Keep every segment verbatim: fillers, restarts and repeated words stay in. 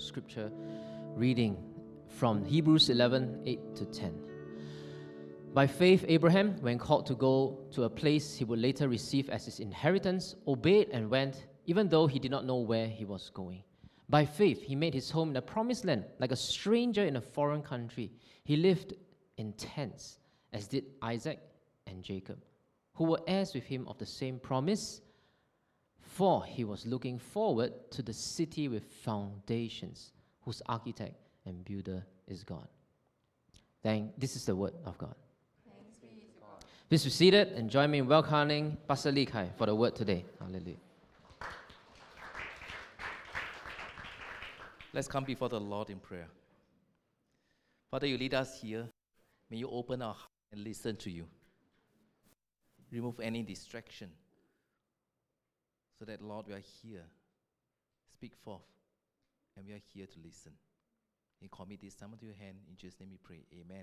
scripture reading from Hebrews eleven, eight to ten. By faith, Abraham, when called to go to a place he would later receive as his inheritance, obeyed and went, even though he did not know where he was going. By faith, he made his home in a promised land, like a stranger in a foreign country. He lived in tents, as did Isaac and Jacob, who were heirs with him of the same promise, for he was looking forward to the city with foundations, whose architect and builder is God. Thank, this is the word of God. Thanks be to God. Please be seated and join me in welcoming Pastor Lee Kai for the word today. Hallelujah. Let's come before the Lord in prayer. Father, you lead us here. May you open our heart and listen to you. Remove any distraction so that, Lord, we are here. Speak forth, and we are here to listen. We commit this time into your hand. In Jesus' name we pray. Amen.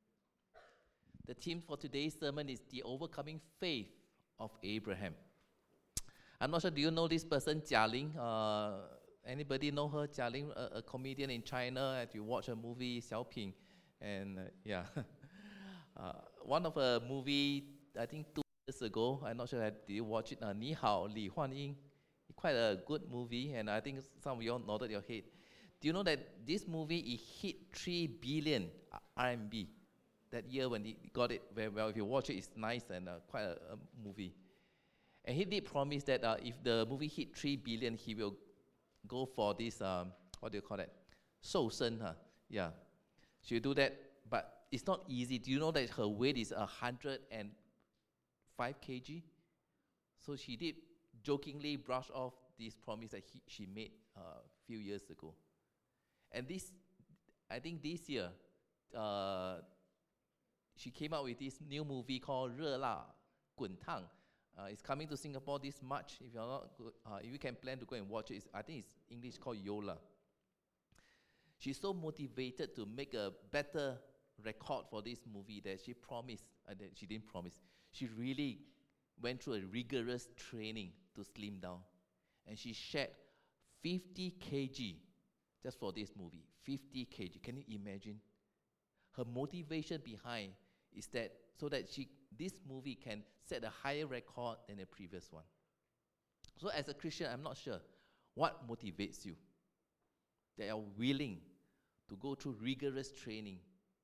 The theme for today's sermon is the overcoming faith of Abraham. I'm not sure, do you know this person, Jia Ling? Uh, anybody know her, Jia Ling, a, a comedian in China? If you watch her movie, Xiaoping, and uh, yeah. uh, one of her movie, I think two years ago, I'm not sure, did you watch it? Uh, Ni Hao, Li Huan Ying. Quite a good movie, and I think some of you all nodded your head. Do you know that this movie, it hit three billion R M B that year when he got it very well? If you watch it, it's nice and uh, quite a, a movie. And he did promise that uh, if the movie hit three billion, he will go for this, um, what do you call it? 瘦身, huh? Yeah. She'll do that, but it's not easy. Do you know that her weight is one hundred five kilograms? So she did jokingly brush off this promise that he, she made a uh, few years ago. And this, I think this year, uh, she came out with this new movie called 热辣滚烫. Uh, it's coming to Singapore this March. If you're not, uh, if you can plan to go and watch it, it's, I think it's English called Yola. She's so motivated to make a better record for this movie that she promised, uh, that she didn't promise. She really went through a rigorous training to slim down, and she shed fifty kilograms just for this movie. fifty kilograms. Can you imagine? Her motivation behind is that so that she this movie can set a higher record than the previous one. So as a Christian, I'm not sure what motivates you. They are willing to go through rigorous training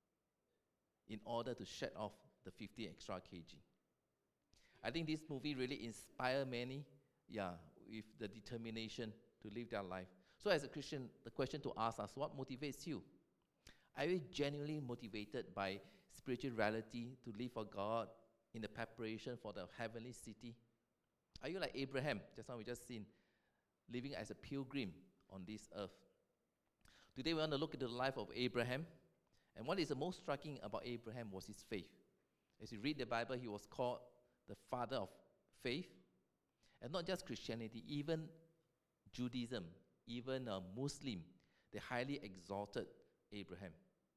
in order to shed off the fifty extra kilograms. I think this movie really inspired many, yeah, with the determination to live their life. So as a Christian, the question to ask us, what motivates you? Are you genuinely motivated by spiritual reality to live for God in the preparation for the heavenly city? Are you like Abraham, just now we just seen, living as a pilgrim on this earth? Today we want to look at the life of Abraham. And what is the most striking about Abraham was his faith. As you read the Bible, he was called the father of faith. And not just Christianity, even Judaism, even uh, Muslim, they highly exalted Abraham.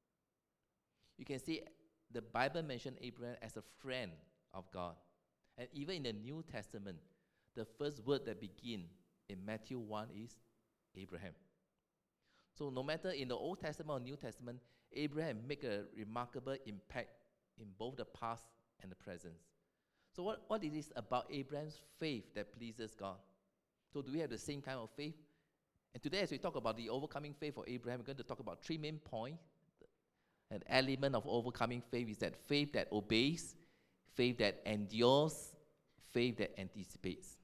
You can see the Bible mentioned Abraham as a friend of God. And even in the New Testament, the first word that begins in Matthew one is Abraham. So no matter in the Old Testament or New Testament, Abraham made a remarkable impact in both the past and the present. So what, what it is about Abraham's faith that pleases God? So do we have the same kind of faith? And today as we talk about the overcoming faith of Abraham, we're going to talk about three main points. An element of overcoming faith is that faith that obeys, faith that endures, faith that anticipates.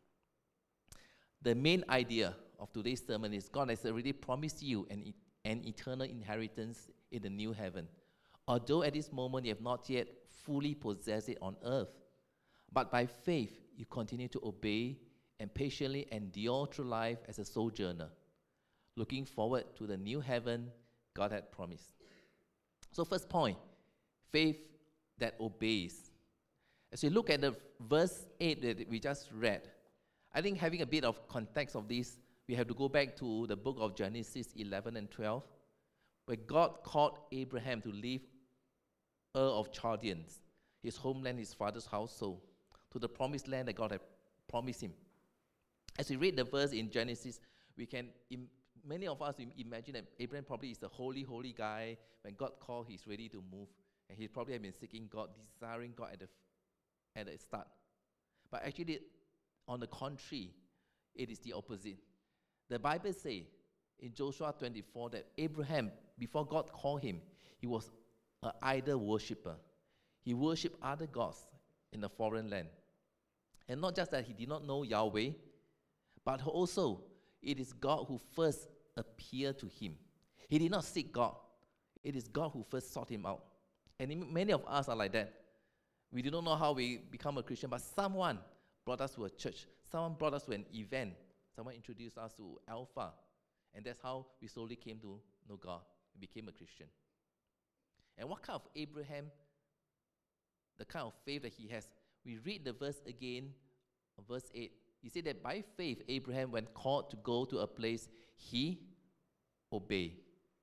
The main idea of today's sermon is God has already promised you an, an eternal inheritance in the new heaven. Although at this moment you have not yet fully possessed it on earth, but by faith you continue to obey and patiently endure through life as a sojourner, looking forward to the new heaven God had promised. So first point, faith that obeys. As we look at the verse eight that we just read, I think having a bit of context of this, we have to go back to the book of Genesis eleven and twelve, where God called Abraham to leave Ur of Chaldeans, his homeland, his father's household, to the promised land that God had promised him. As we read the verse in Genesis, we can Im- Many of us im- imagine that Abraham probably is a holy, holy guy. When God called, he's ready to move. And he probably had been seeking God, desiring God at the, at the start. But actually, on the contrary, it is the opposite. The Bible says in Joshua twenty-four that Abraham, before God called him, he was an idol worshipper. He worshipped other gods in a foreign land. And not just that he did not know Yahweh, but also it is God who first appeared to him. He did not seek God. It is God who first sought him out. And many of us are like that. We do not know how we become a Christian, but someone brought us to a church. Someone brought us to an event. Someone introduced us to Alpha. And that's how we slowly came to know God. We became a Christian. And what kind of Abraham, the kind of faith that he has, we read the verse again, verse eight. He said that by faith, Abraham, when called to go to a place, he obeyed.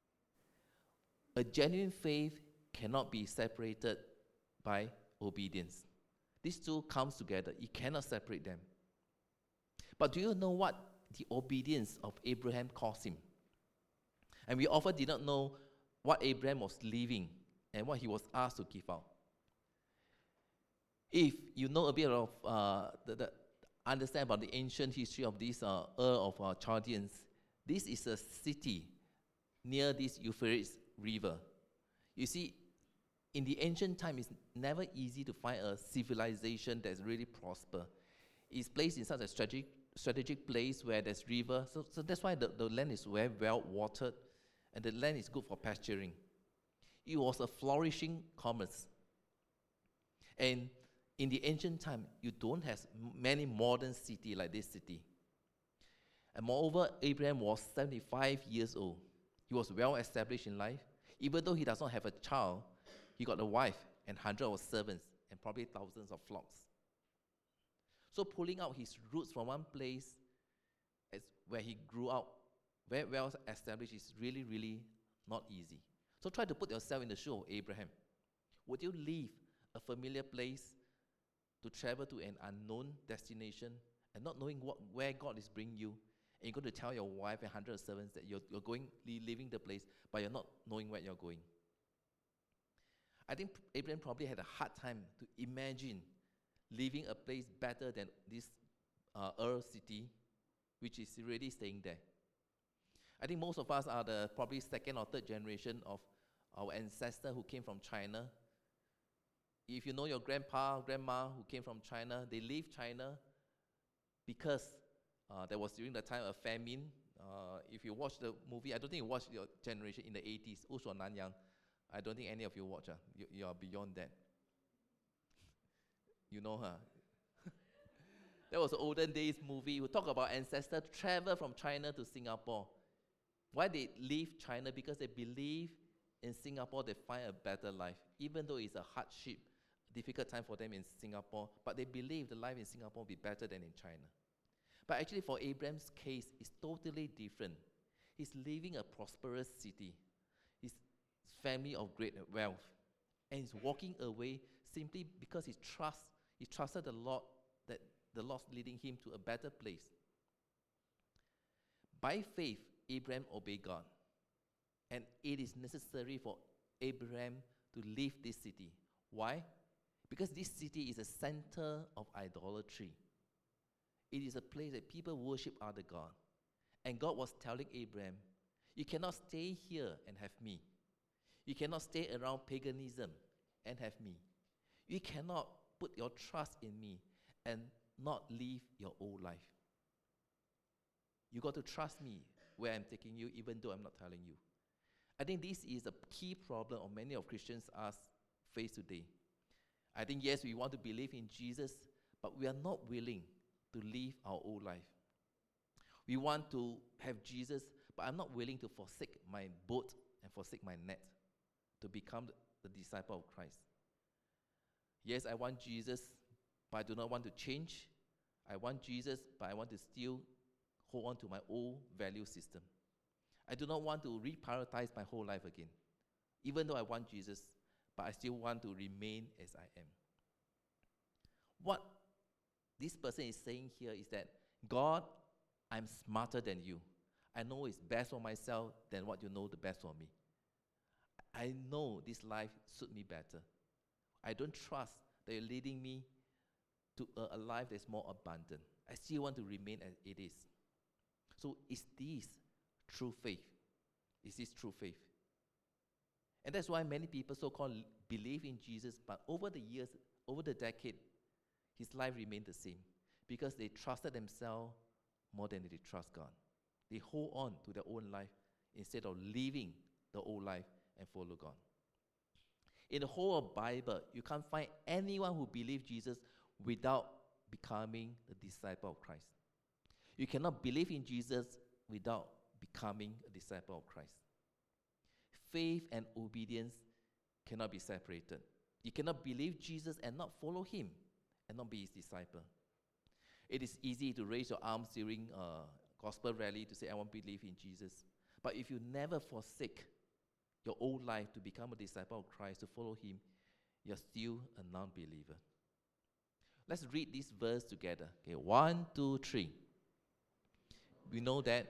A genuine faith cannot be separated by obedience. These two comes together. You cannot separate them. But do you know what the obedience of Abraham cost him? And we often did not know what Abraham was leaving and what he was asked to give out. If you know a bit of uh, the, the understand about the ancient history of this uh, Ur of uh, Chaldeans, this is a city near this Euphrates River. You see, in the ancient time, it's never easy to find a civilization that's really prosper. It's placed in such a strategic, strategic place where there's river. So, so that's why the, the land is very well watered, and the land is good for pasturing. It was a flourishing commerce. And in the ancient time, you don't have many modern cities like this city. And moreover, Abraham was seventy-five years old. He was well established in life. Even though he does not have a child, he got a wife and hundreds of servants and probably thousands of flocks. So pulling out his roots from one place as where he grew up, very well established, is really, really not easy. So try to put yourself in the shoe of Abraham. Would you leave a familiar place to travel to an unknown destination and not knowing what, where God is bringing you, and you're going to tell your wife and hundred of servants that you're, you're going, leaving the place, but you're not knowing where you're going? I think Abraham probably had a hard time to imagine leaving a place better than this uh, Ur city, which is already staying there. I think most of us are the probably second or third generation of our ancestors who came from China. If you know your grandpa, grandma who came from China, they leave China because uh, there was during the time a famine. Uh, if you watch the movie, I don't think you watched your generation in the eighties, 乌索南洋. I don't think any of you watch. Uh, you, you are beyond that. You know her. That was an olden days movie. We talk about ancestors travel from China to Singapore. Why they leave China? Because they believe in Singapore they find a better life. Even though it's a hardship, difficult time for them in Singapore, but they believe the life in Singapore will be better than in China. But actually for Abraham's case, it's totally different. He's leaving a prosperous city, his family of great wealth, and he's walking away simply because he trusts, he trusted the Lord, that the Lord's leading him to a better place. By faith, Abraham obeyed God. And it is necessary for Abraham to leave this city. Why? Because this city is a center of idolatry. It is a place that people worship other gods. And God was telling Abraham, you cannot stay here and have me. You cannot stay around paganism and have me. You cannot put your trust in me and not live your old life. You got to trust me where I'm taking you, even though I'm not telling you. I think this is a key problem of many of Christians us face today. I think, yes, we want to believe in Jesus, but we are not willing to live our old life. We want to have Jesus, but I'm not willing to forsake my boat and forsake my net to become the disciple of Christ. Yes, I want Jesus, but I do not want to change. I want Jesus, but I want to still hold on to my old value system. I do not want to reprioritize my whole life again. Even though I want Jesus, but I still want to remain as I am. What this person is saying here is that, God, I'm smarter than you. I know it's best for myself than what you know the best for me. I know this life suits me better. I don't trust that you're leading me to a, a life that's more abundant. I still want to remain as it is. So is this true faith? Is this true faith? And that's why many people so-called believe in Jesus, but over the years, over the decade, his life remained the same because they trusted themselves more than they trust God. They hold on to their own life instead of leaving the old life and follow God. In the whole of Bible, you can't find anyone who believes Jesus without becoming a disciple of Christ. You cannot believe in Jesus without becoming a disciple of Christ. Faith and obedience cannot be separated. You cannot believe Jesus and not follow him and not be his disciple. It is easy to raise your arms during a gospel rally to say, I want to believe in Jesus. But if you never forsake your old life to become a disciple of Christ, to follow him, you're still a non-believer. Let's read this verse together. Okay, one, two, three. We know that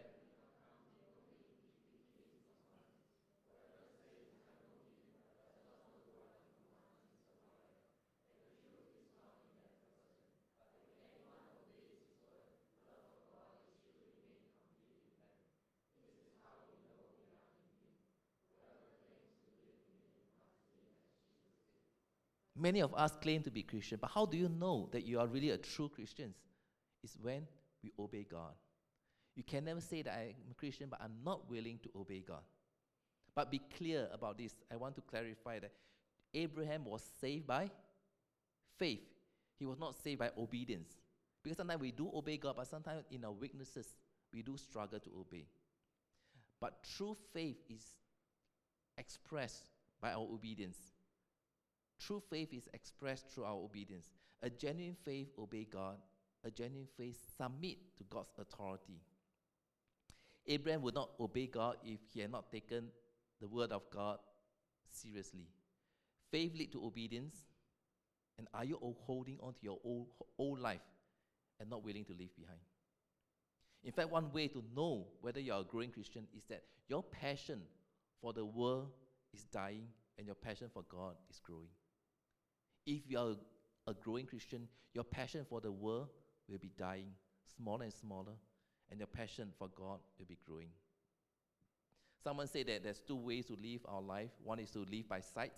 many of us claim to be Christian, but how do you know that you are really a true Christian? It's when we obey God. You can never say that I'm a Christian, but I'm not willing to obey God. But be clear about this. I want to clarify that Abraham was saved by faith. He was not saved by obedience. Because sometimes we do obey God, but sometimes in our weaknesses, we do struggle to obey. But true faith is expressed by our obedience. True faith is expressed through our obedience. A genuine faith obeys God. A genuine faith submits to God's authority. Abraham would not obey God if he had not taken the word of God seriously. Faith leads to obedience. And are you holding on to your old, old life and not willing to leave behind? In fact, one way to know whether you are a growing Christian is that your passion for the world is dying and your passion for God is growing. If you are a growing Christian, your passion for the world will be dying, smaller and smaller, and your passion for God will be growing. Someone said that there's two ways to live our life. One is to live by sight,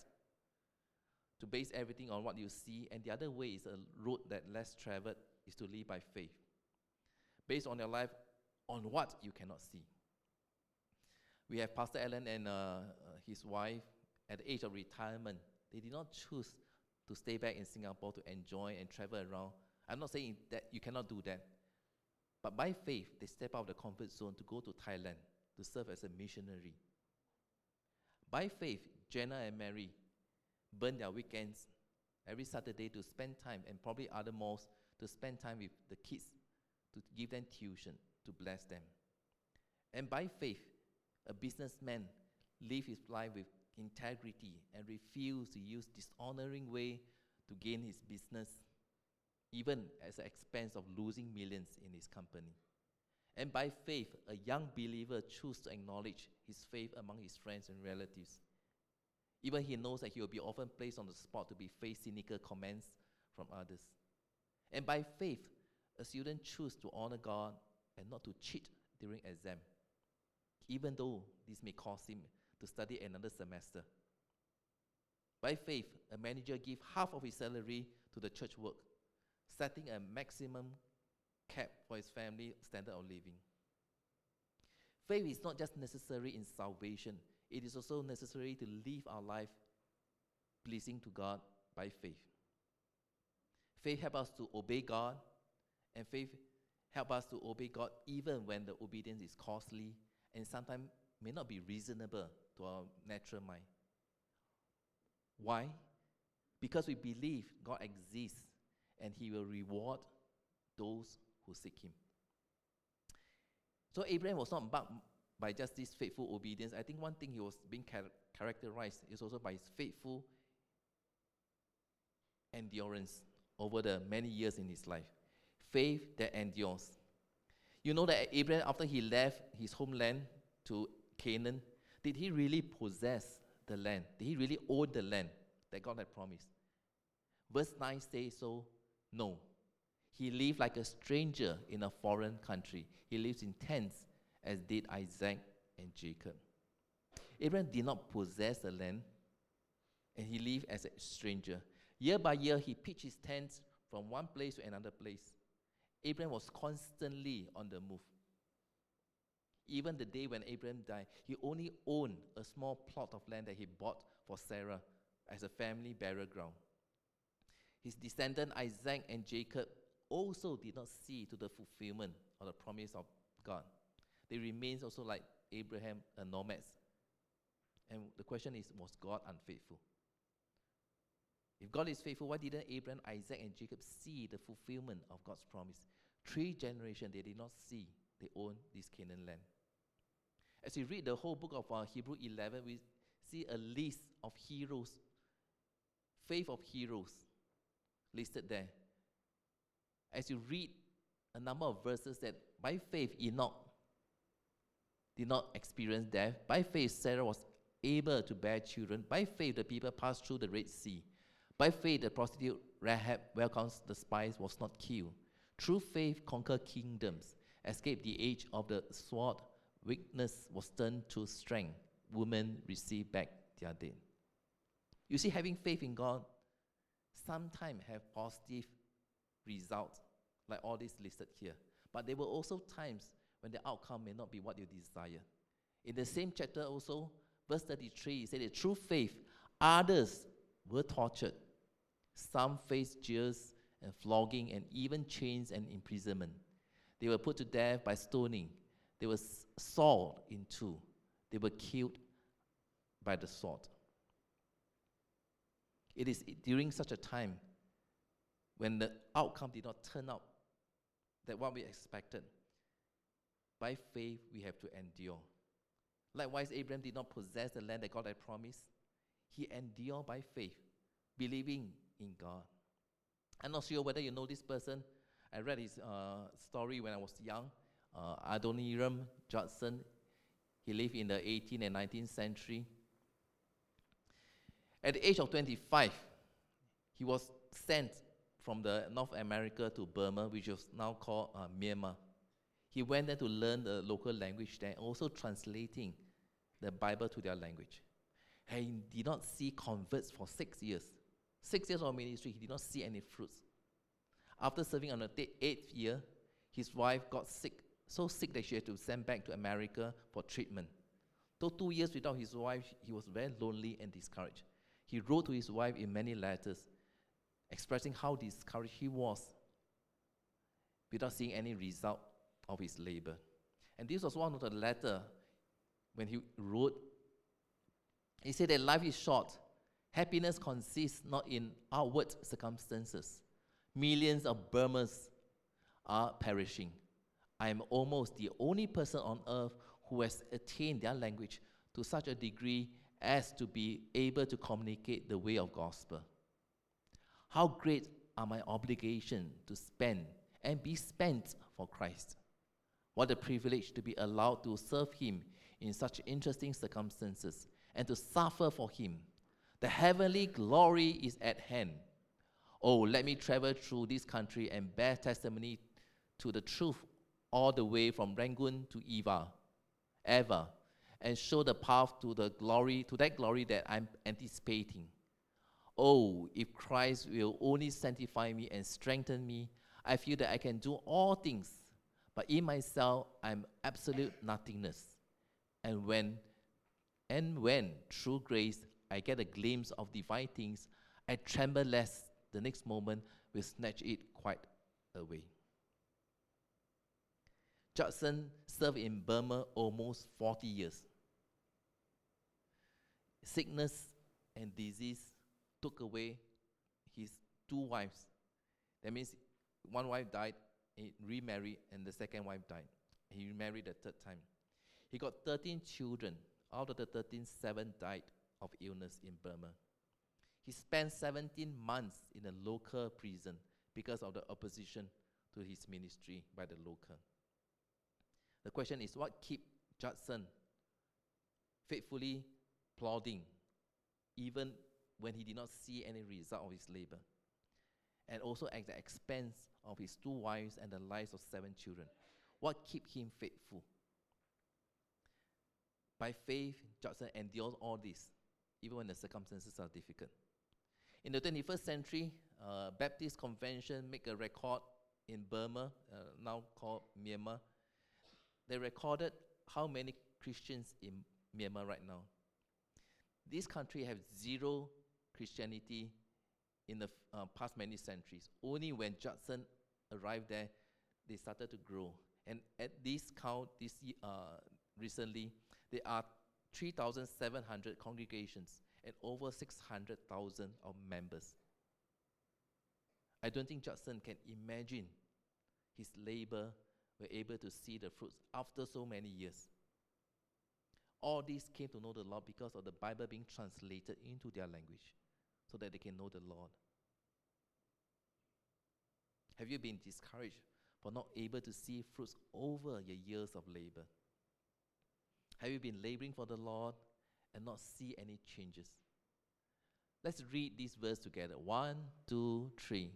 to base everything on what you see, and the other way is a road that less traveled, is to live by faith, based on your life on what you cannot see. We have Pastor Alan and uh, his wife at the age of retirement. They did not choose to stay back in Singapore to enjoy and travel around. I'm not saying that you cannot do that. But by faith, they step out of the comfort zone to go to Thailand to serve as a missionary. By faith, Jenna and Mary burn their weekends every Saturday to spend time, and probably other malls, to spend time with the kids, to give them tuition, to bless them. And by faith, a businessman live his life with integrity and refuse to use dishonoring way to gain his business, even at the expense of losing millions in his company. And by faith, a young believer chooses to acknowledge his faith among his friends and relatives. Even he knows that he will be often placed on the spot to be faced cynical comments from others. And by faith, a student chooses to honor God and not to cheat during exam, even though this may cause him to study another semester. By faith, a manager gives half of his salary to the church work, setting a maximum cap for his family standard of living. Faith is not just necessary in salvation, it is also necessary to live our life pleasing to God by faith. Faith helps us to obey God, and faith helps us to obey God even when the obedience is costly and sometimes may not be reasonable to our natural mind. Why? Because we believe God exists and he will reward those who seek him. So Abraham was not marked by just this faithful obedience. I think one thing he was being char- characterized is also by his faithful endurance over the many years in his life. Faith that endures. You know that Abraham, after he left his homeland to Canaan, did he really possess the land? Did he really own the land that God had promised? Verse nine says so, no. He lived like a stranger in a foreign country. He lives in tents, as did Isaac and Jacob. Abraham did not possess the land, and he lived as a stranger. Year by year, he pitched his tents from one place to another place. Abraham was constantly on the move. Even the day when Abraham died, he only owned a small plot of land that he bought for Sarah as a family burial ground. His descendant Isaac and Jacob also did not see to the fulfillment of the promise of God. They remained also like Abraham, a nomads. And the question is, was God unfaithful? If God is faithful, why didn't Abraham, Isaac, and Jacob see the fulfillment of God's promise? Three generations, they did not see they own this Canaan land. As we read the whole book of uh, Hebrew eleven, we see a list of heroes, faith of heroes listed there. As you read a number of verses that by faith Enoch did not experience death. By faith Sarah was able to bear children. By faith the people passed through the Red Sea. By faith the prostitute Rahab welcomes the spies, was not killed. Through faith conquered kingdoms, escaped the edge of the sword. Weakness was turned to strength. Women received back their dead. You see, having faith in God sometimes have positive results, like all this listed here. But there were also times when the outcome may not be what you desire. In the same chapter also, verse thirty-three, it said that through faith, others were tortured. Some faced jeers and flogging and even chains and imprisonment. They were put to death by stoning. They were sawed in two. They were killed by the sword. It is during such a time when the outcome did not turn out that what we expected. By faith, we have to endure. Likewise, Abraham did not possess the land that God had promised. He endured by faith, believing in God. I'm not sure whether you know this person. I read his uh, story when I was young. Uh, Adoniram Judson. He lived in the eighteenth and nineteenth century. At the age of twenty-five, he was sent from the North America to Burma, which was now called uh, Myanmar. He went there to learn the local language there, also translating the Bible to their language. And he did not see converts for six years. Six years of ministry, he did not see any fruits. After serving on the eighth year, his wife got sick, so sick that she had to send back to America for treatment. Though two years without his wife, he was very lonely and discouraged. He wrote to his wife in many letters, expressing how discouraged he was without seeing any result of his labor. And this was one of the letters when he wrote. He said that life is short. Happiness consists not in outward circumstances. Millions of Burmans are perishing. I am almost the only person on earth who has attained their language to such a degree as to be able to communicate the way of gospel. How great are my obligations to spend and be spent for Christ. What a privilege to be allowed to serve him in such interesting circumstances and to suffer for him. The heavenly glory is at hand. Oh, let me travel through this country and bear testimony to the truth all the way from Rangoon to Eva, ever, and show the path to the glory, to that glory that I'm anticipating. Oh, if Christ will only sanctify me and strengthen me, I feel that I can do all things, but in myself I'm absolute nothingness. And when, and when through grace I get a glimpse of divine things, I tremble lest the next moment will snatch it quite away. Judson served in Burma almost forty years. Sickness and disease took away his two wives. That means one wife died, he remarried, and the second wife died. He remarried the third time. He got thirteen children. Out of the thirteen, seven died of illness in Burma. He spent seventeen months in a local prison because of the opposition to his ministry by the local. The question is, what keep Judson faithfully plodding, even when he did not see any result of his labor, and also at the expense of his two wives and the lives of seven children? What keep him faithful? By faith, Judson endured all this, even when the circumstances are difficult. In the twenty-first century, uh, Baptist Convention make a record in Burma, uh, now called Myanmar. They recorded how many Christians in Myanmar right now. This country has zero Christianity in the uh, past many centuries. Only when Judson arrived there, they started to grow. And at this count, this uh, recently, there are three thousand seven hundred congregations and over six hundred thousand of members. I don't think Judson can imagine his labor were able to see the fruits after so many years. All these came to know the Lord because of the Bible being translated into their language so that they can know the Lord. Have you been discouraged for not able to see fruits over your years of labor? Have you been laboring for the Lord and not see any changes? Let's read this verse together. One, two, three.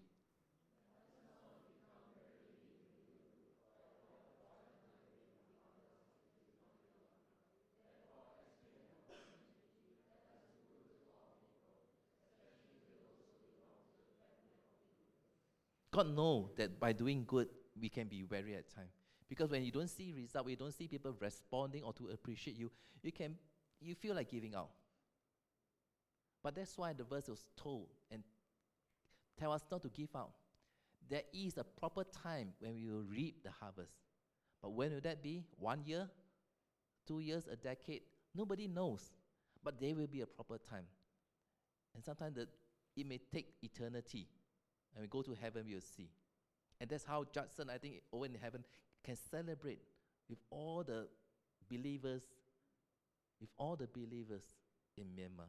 God knows that by doing good, we can be weary at times. Because when you don't see result, when you don't see people responding or to appreciate you, you can you feel like giving up. But that's why the verse was told and tell us not to give up. There is a proper time when we will reap the harvest. But when will that be? One year? Two years? A decade? Nobody knows. But there will be a proper time. And sometimes the, it may take eternity. And we go to heaven, we will see. And that's how Judson, I think, over in heaven, can celebrate with all the believers, with all the believers in Myanmar.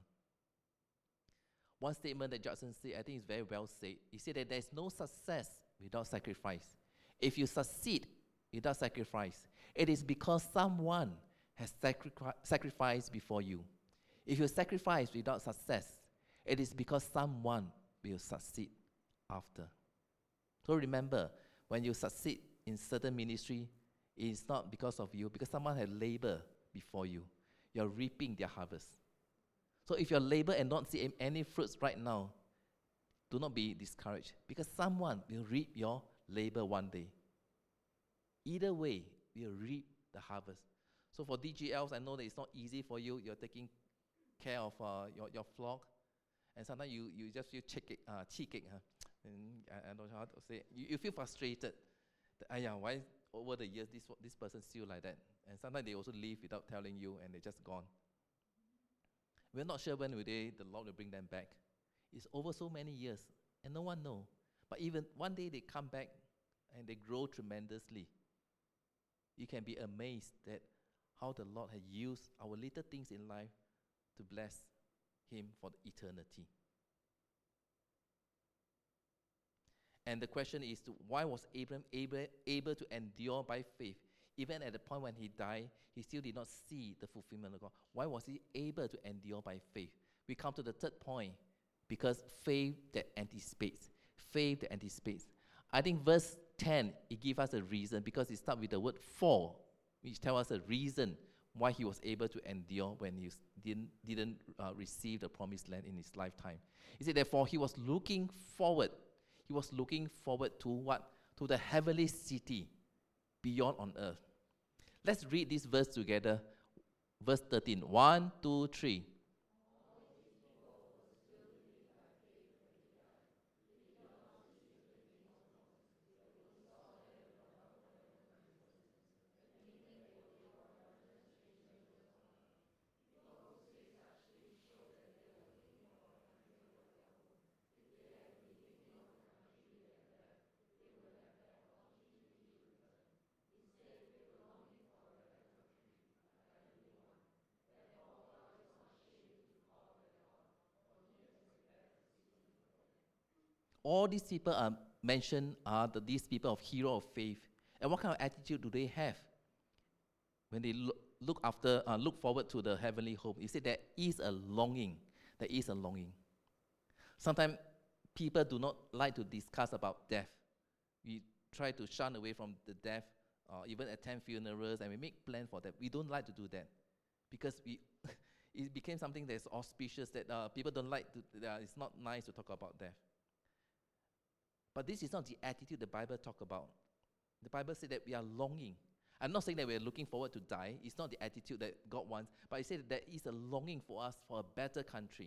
One statement that Judson said, I think is very well said. He said that there is no success without sacrifice. If you succeed without sacrifice, it is because someone has sacri- sacrificed before you. If you sacrifice without success, it is because someone will succeed after. So remember, when you succeed in certain ministry, it is not because of you, because someone has labored before you. You're reaping their harvest. So if you labor and not see any fruits right now, do not be discouraged, because someone will reap your labor one day. Either way, we'll reap the harvest. So for D G Ls, I know that it's not easy for you. You're taking care of uh, your, your flock, and sometimes you, you just feel cheek, uh, cheek, huh? And I, I don't know how to say it. You, you feel frustrated. That, Ayah, why over the years this this person still like that? And sometimes they also leave without telling you, and they're just gone. We're not sure when will they, the Lord will bring them back. It's over so many years, and no one knows. But even one day they come back, and they grow tremendously. You can be amazed that how the Lord has used our little things in life to bless Him for the eternity. And the question is, to, why was Abraham able, able to endure by faith? Even at the point when he died, he still did not see the fulfillment of God. Why was he able to endure by faith? We come to the third point, because faith that anticipates. Faith that anticipates. I think verse ten, it gives us a reason, because it starts with the word for, which tells us a reason why he was able to endure when he didn't, didn't uh, receive the promised land in his lifetime. He said, therefore, he was looking forward. He was looking forward to what? To the heavenly city beyond on earth. Let's read this verse together. Verse thirteen. One, two, three. All these people are mentioned are the, these people of hero of faith. And what kind of attitude do they have? when they look, look after, uh, look forward to the heavenly home, he said there is a longing. There is a longing. Sometimes people do not like to discuss about death. We try to shun away from the death, or even attend funerals, and we make plans for that. We don't like to do that because we it became something that's auspicious that uh, people don't like to. Uh, it's not nice to talk about death. But this is not the attitude the Bible talk about. The Bible said that we are longing. I'm not saying that we're looking forward to die. It's not the attitude that God wants. But it said that there is a longing for us for a better country.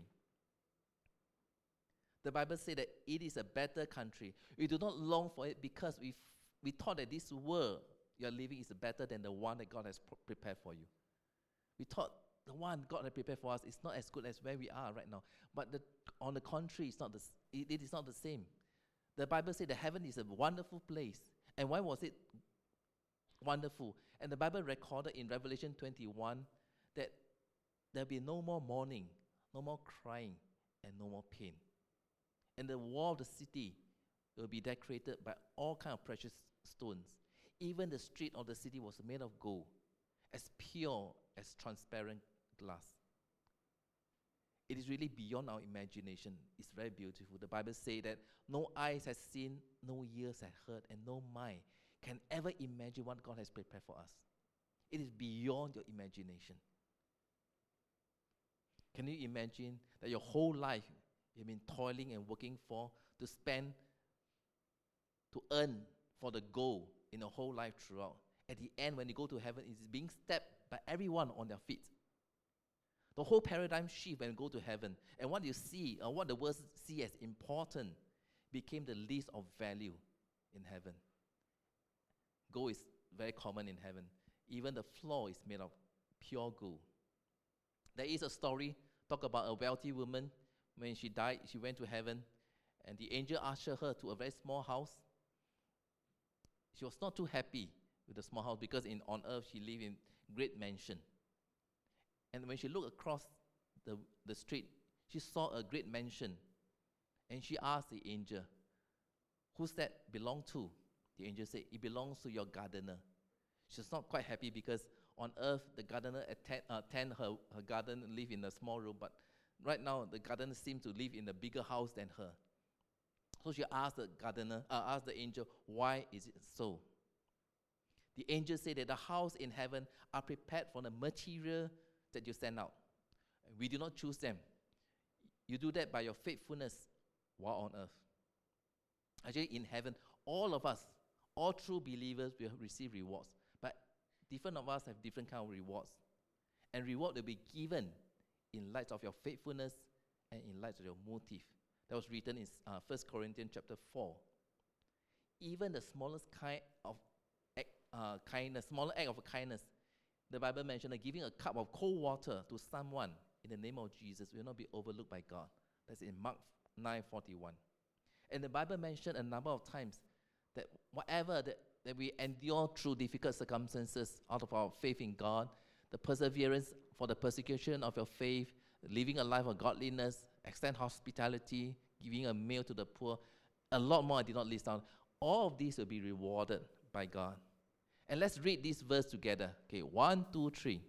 The Bible said that it is a better country. We do not long for it because we we thought that this world you're living is better than the one that God has pr- prepared for you. We thought the one God has prepared for us is not as good as where we are right now. But the, on the contrary, it's not the, it, it is not the same. The Bible said that heaven is a wonderful place. And why was it wonderful? And the Bible recorded in Revelation twenty-one that there'll be no more mourning, no more crying, and no more pain. And the wall of the city will be decorated by all kinds of precious stones. Even the street of the city was made of gold, as pure as transparent glass. It is really beyond our imagination. It's very beautiful. The Bible says that no eyes has seen, no ears have heard, and no mind can ever imagine what God has prepared for us. It is beyond your imagination. Can you imagine that your whole life you've been toiling and working for, to spend, to earn for the goal in the whole life throughout? At the end, when you go to heaven, it's being stepped by everyone on their feet. The whole paradigm shift when you go to heaven. And what you see, or what the world see as important, became the least of value in heaven. Gold is very common in heaven. Even the floor is made of pure gold. There is a story, talk about a wealthy woman. When she died, she went to heaven, and the angel ushered her to a very small house. She was not too happy with the small house because in on earth she lived in great mansion. And when she looked across the, the street, she saw a great mansion. And she asked the angel, who's that belong to? The angel said, it belongs to your gardener. She's not quite happy because on earth, the gardener attend, uh, tend her, her garden, live in a small room. But right now, the gardener seems to live in a bigger house than her. So she asked the gardener, uh, asked the angel, why is it so? The angel said that the house in heaven are prepared for the material that you send out. We do not choose them. You do that by your faithfulness while on earth. Actually, in heaven, all of us, all true believers will receive rewards. But different of us have different kind of rewards. And reward will be given in light of your faithfulness and in light of your motive. That was written in uh, First Corinthians chapter four. Even the smallest kind of act, uh, kindness, smaller act of kindness, the Bible mentioned that giving a cup of cold water to someone in the name of Jesus will not be overlooked by God. That's in Mark nine forty-one. And the Bible mentioned a number of times that whatever that, that we endure through difficult circumstances out of our faith in God, the perseverance for the persecution of your faith, living a life of godliness, extend hospitality, giving a meal to the poor, a lot more I did not list down. All of these will be rewarded by God. And let's read this verse together. Okay, one, two, three.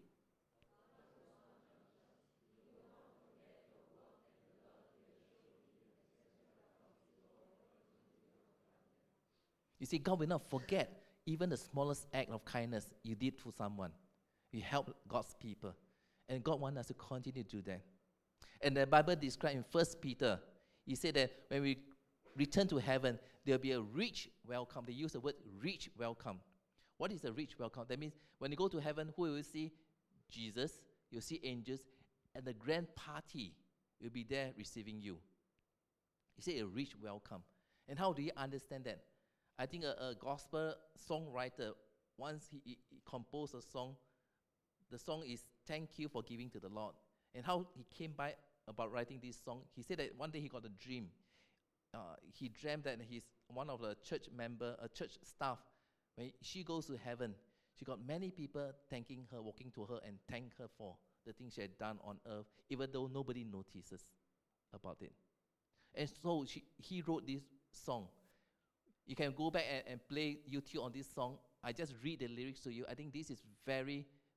You see, God will not forget even the smallest act of kindness you did to someone. You help God's people. And God wants us to continue to do that. And the Bible describes in First Peter, he said that when we return to heaven, there will be a rich welcome. They use the word rich welcome. What is a rich welcome? That means when you go to heaven, who will you see? Jesus, you'll see angels, and the grand party will be there receiving you. He said a rich welcome. And how do you understand that? I think a, a gospel songwriter, once he, he, he composed a song, the song is Thank You for Giving to the Lord. And how he came by about writing this song, he said that one day he got a dream. Uh, he dreamt that he's one of the church member, a church staff. When she goes to heaven, she got many people thanking her, walking to her and thank her for the things she had done on earth, even though nobody notices about it. And so she, he wrote this song. You can go back and, and play YouTube on this song. I just read the lyrics to you. I think this is very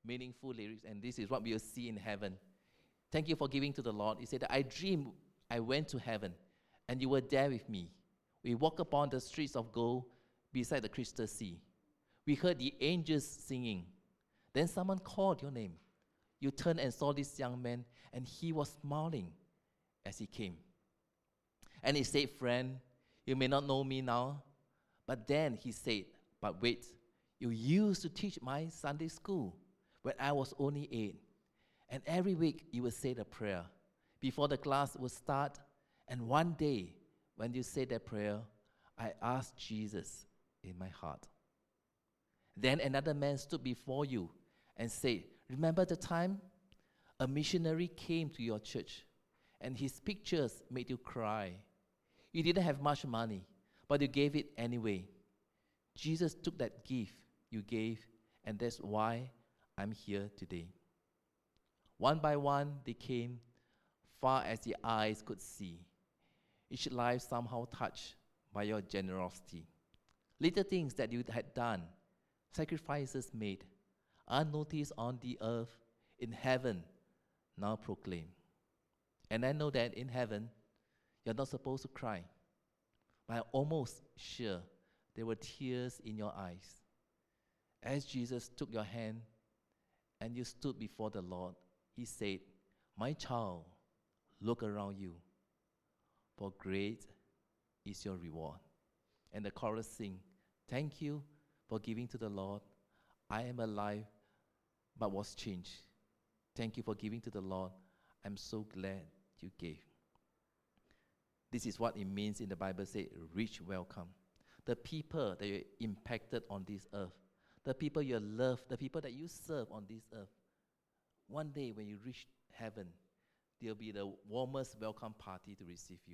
meaningful lyrics, and this is what we will see in heaven. Thank you for giving to the Lord. He said, I dreamed I went to heaven, and you were there with me. We walked upon the streets of gold beside the crystal sea. We heard the angels singing. Then someone called your name. You turned and saw this young man, and he was smiling as he came. And he said, friend, you may not know me now, but then he said, but wait, you used to teach my Sunday school when I was only eight. And every week you would say the prayer before the class would start. And one day, when you said that prayer, I asked Jesus in my heart. Then another man stood before you and said, remember the time a missionary came to your church and his pictures made you cry? You didn't have much money, but you gave it anyway. Jesus took that gift you gave, and that's why I'm here today. One by one, they came far as the eyes could see. Each life somehow touched by your generosity. Little things that you had done, sacrifices made, unnoticed on the earth, in heaven, now proclaim. And I know that in heaven, you're not supposed to cry, but I'm almost sure there were tears in your eyes as Jesus took your hand and you stood before the Lord. He said, my child, look around you, for great is your reward. And the chorus sing, thank you for giving to the Lord. I am alive, but was changed. Thank you for giving to the Lord. I'm so glad you gave. This is what it means in the Bible, say, rich welcome. The people that you impacted on this earth, the people you love, the people that you serve on this earth, one day when you reach heaven, there'll be the warmest welcome party to receive you.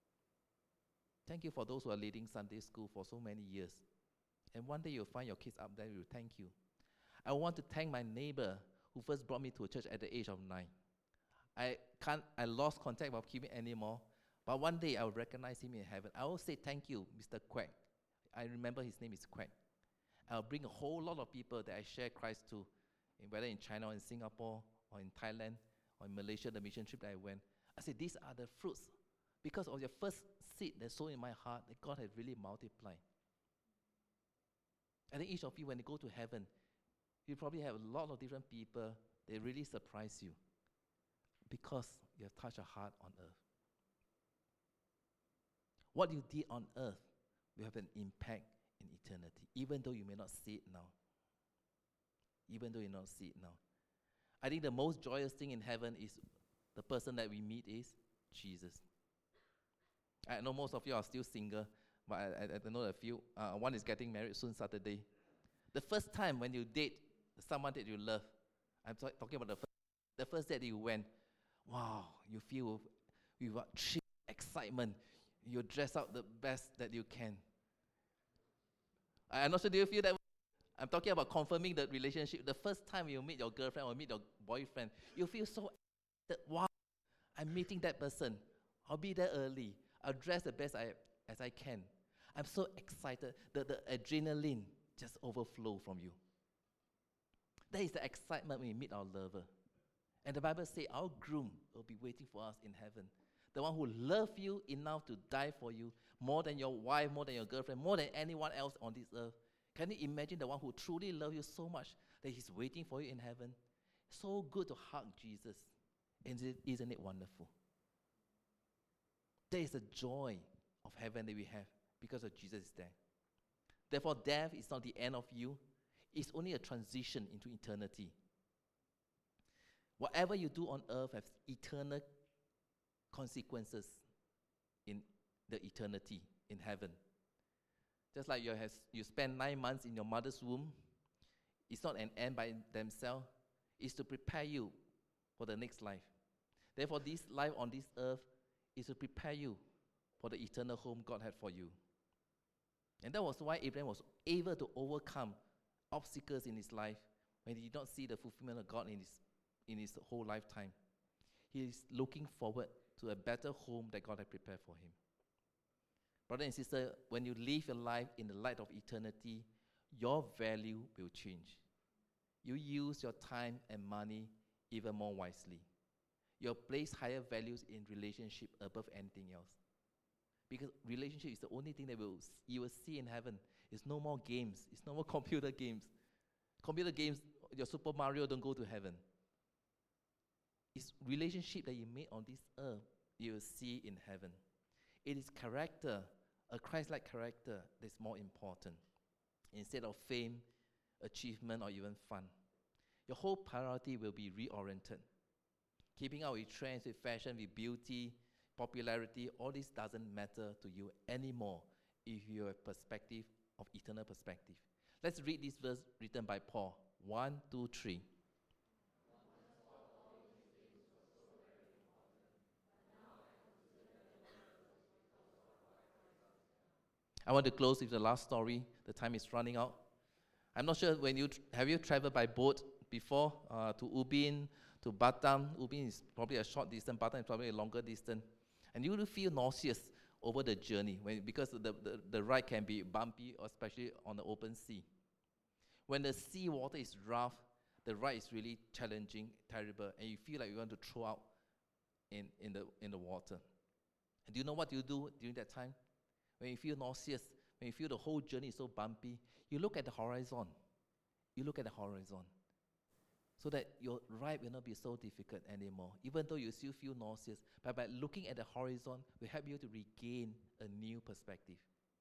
Thank you for those who are leading Sunday school for so many years. And one day you'll find your kids up there, will thank you. I want to thank my neighbor who first brought me to a church at the age of nine. I can't, I lost contact with him anymore, but one day I will recognize him in heaven. I will say thank you, Mister Quack. I remember his name is Quack. I'll bring a whole lot of people that I share Christ to, in, whether in China or in Singapore or in Thailand or in Malaysia, the mission trip that I went. I said, these are the fruits. Because of your first seed that's sown in my heart, that God has really multiplied. I think each of you, when you go to heaven, you probably have a lot of different people. They really surprise you because you have touched a heart on earth. What you did on earth will have an impact in eternity, even though you may not see it now. Even though you not see it now. I think the most joyous thing in heaven is the person that we meet is Jesus. I know most of you are still single, but I, I, I know a few. Uh, one is getting married soon Saturday. The first time when you date someone that you love, I'm t- talking about the first, the first date that you went, wow, you feel with what thrill, excitement. You dress up the best that you can. I'm not sure, do you feel that way? I'm talking about confirming the relationship. The first time you meet your girlfriend or meet your boyfriend, you feel so excited. Wow, I'm meeting that person. I'll be there early. I'll dress the best I, as I can. I'm so excited that the adrenaline just overflow from you. That is the excitement when we meet our lover. And the Bible says our groom will be waiting for us in heaven. The one who loves you enough to die for you, more than your wife, more than your girlfriend, more than anyone else on this earth. Can you imagine the one who truly loves you so much that he's waiting for you in heaven? So good to hug Jesus. Isn't it wonderful? There is a joy of heaven that we have because of Jesus is there. Therefore, death is not the end of you. It's only a transition into eternity. Whatever you do on earth has eternal consequences in the eternity in heaven. Just like you, has, you spend nine months in your mother's womb, it's not an end by themselves. It's to prepare you for the next life. Therefore, this life on this earth is to prepare you for the eternal home God had for you. And that was why Abraham was able to overcome obstacles in his life when he did not see the fulfillment of God in his, in his whole lifetime. He is looking forward to a better home that God had prepared for him. Brother and sister, when you live your life in the light of eternity, your value will change. you use your time and money even more wisely. You'll place higher values in relationship above anything else. Because relationship is the only thing that will, you will see in heaven. It's no more games. It's no more computer games. Computer games, your Super Mario don't go to heaven. It's relationship that you made on this earth, you will see in heaven. It is character, a Christ-like character, that's more important. Instead of fame, achievement, or even fun. Your whole priority will be reoriented. Keeping up with trends, with fashion, with beauty, popularity, all this doesn't matter to you anymore if you have perspective of eternal perspective. Let's read this verse written by Paul. One, two, three. I want to close with the last story. The time is running out. I'm not sure when you tr- have you traveled by boat before uh, to Ubin, to Batam. Ubin is probably a short distance. Batam is probably a longer distance. And you will feel nauseous over the journey when, because the, the, the ride can be bumpy, especially on the open sea. When the sea water is rough, the ride is really challenging, terrible, and you feel like you want to throw out in, in, the, in the water. And do you know what you do during that time? When you feel nauseous, when you feel the whole journey is so bumpy, you look at the horizon. You look at the horizon. So that your ride will not be so difficult anymore. Even though you still feel nauseous, but by looking at the horizon will help you to regain a new perspective.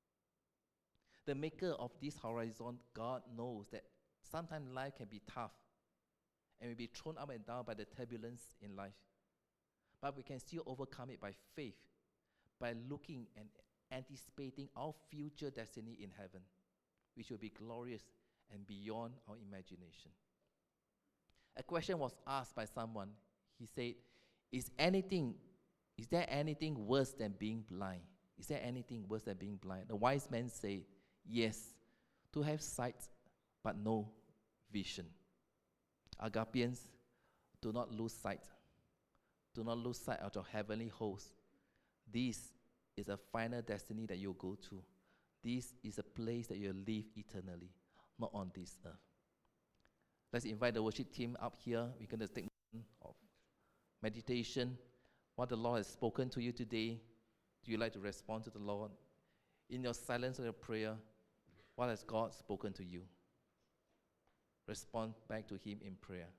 The maker of this horizon, God, knows that sometimes life can be tough and will be thrown up and down by the turbulence in life. But we can still overcome it by faith, by looking and anticipating our future destiny in heaven, which will be glorious and beyond our imagination. A question was asked by someone. He said, is anything, is there anything worse than being blind? Is there anything worse than being blind? The wise man said, yes, to have sight but no vision. Agapians, do not lose sight. Do not lose sight of your heavenly host. This is a final destiny that you'll go to. This is a place that you'll live eternally, not on this earth. Let's invite the worship team up here. We're going to take a moment of meditation. What the Lord has spoken to you today. Do you like to respond to the Lord? In your silence of your prayer, what has God spoken to you? Respond back to Him in prayer.